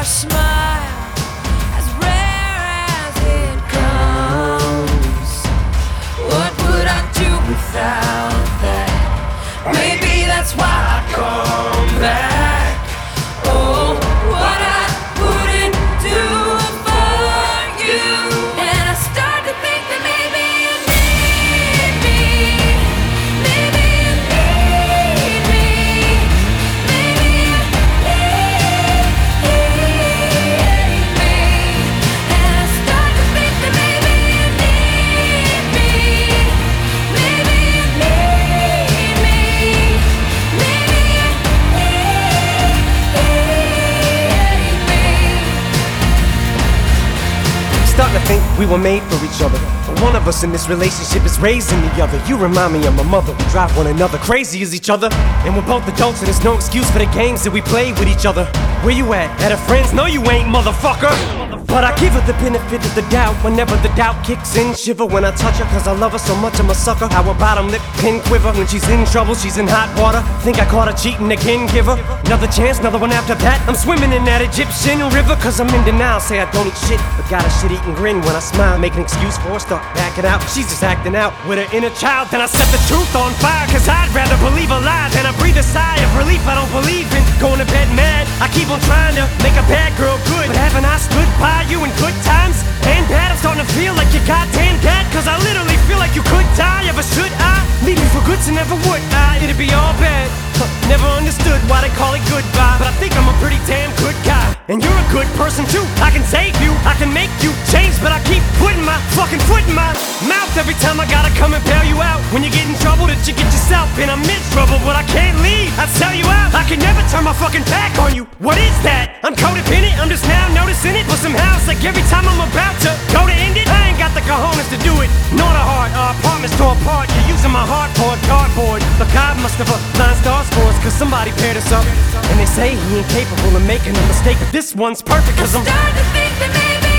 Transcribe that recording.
your smile, as rare as it comes. What would I do without that? Maybe that's why I come back. Oh, what I wouldn't do for you. And I start to think that maybe you need me. Maybe you need me. Maybe you need me. And I start to think that maybe you need me. Maybe you need me. Maybe you need me. Starting to think we were made for each other, but one of us in this relationship is raising the other. You remind me of my mother. We drive one another crazy as each other, and we're both adults, and there's no excuse for the games that we play with each other. Where you at her friends? No, you ain't, motherfucker. But I give her the benefit of the doubt whenever the doubt kicks in. Shiver when I touch her, cause I love her so much I'm a sucker. How her bottom lip pin quiver when she's in trouble, she's in hot water. Think I caught her cheating again, give her another chance, another one after that. I'm swimming in that Egyptian river, cause I'm in denial. Say I don't eat shit, but got a shit-eating grin when I smile. Make an excuse for her, start backing out. She's just acting out with her inner child. Then I set the truth on fire, cause I'd rather believe a lie than I breathe a sigh of relief. I don't believe in going to bed mad. I keep on trying to make a bad girl good, but haven't I stood by you in good times and bad? I'm starting to feel like your goddamn dad, cause I literally feel like you could die. Ever should I leave me for good to never would I? It'd be all bad. Never understood why they call it goodbye, but I think I'm a pretty damn good guy. And you're a good person too. I can save you, I can make you change, but I keep putting my fucking foot in my mouth every time I gotta come and bail you out. When you get in trouble that you get yourself in, I'm in trouble, but I can't leave. I sell you out. I can never turn my fucking back on you. What is that? I'm codependent, I'm just now noticing it. But somehow it's like every time I'm about to go to end it, I ain't got the cojones to do it. Nor the heart, our apartments tore apart. You're using my heart for a cardboard. But God must have aligned stars for us, cause somebody paired us up. And they say he ain't capable of making a mistake, but this one's perfect, cause I'm starting to think that maybe